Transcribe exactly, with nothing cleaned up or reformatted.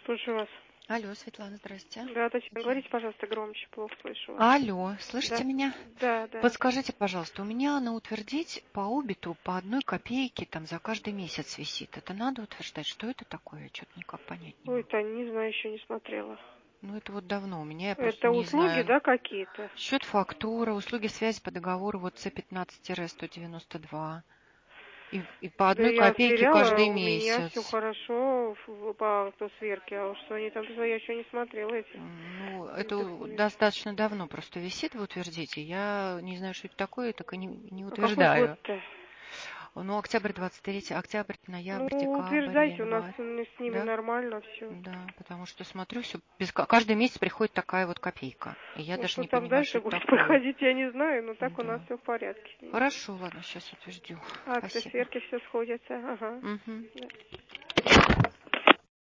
слушаю вас. Алло, Светлана, здрасте. Да, Татьяна, говорите, пожалуйста, громче, плохо слышу вас. Алло, слышите Да, меня? да, да. Подскажите, пожалуйста, у меня на утвердить по обиту по одной копейке там за каждый месяц висит. Это надо утверждать? Что это такое? Я что-то никак понять не Ой, могу. Тань, не знаю, еще не смотрела. Ну, это вот давно у меня, я просто Это не услуги, знаю. да, какие-то? Счет фактура, услуги связи по договору вот С пятнадцать сто девяносто два. И, и по Да одной я копейке сверяла, каждый у меня все месяц. хорошо в- по автосверке, а уж что они там, я еще не смотрела эти Ну, это документы. достаточно давно просто висит в утвердите. Я не знаю, что это такое, так и не, не А какой утверждаю. год-то? Ну, октябрь двадцать третий, октябрь, Ну, ноябрь, декабрь, утверждайте, у нас январь. с с ними Да? нормально все. Да, потому что смотрю, все без, ка- каждый месяц приходит такая вот копейка. И я Ну, даже что не там понимаю, что дальше это будет такое. проходить, я не знаю, но так у нас Да. все в порядке. Хорошо, ладно, сейчас утверждю. Акции Спасибо. сверки все сходятся, ага. Мгм. Да.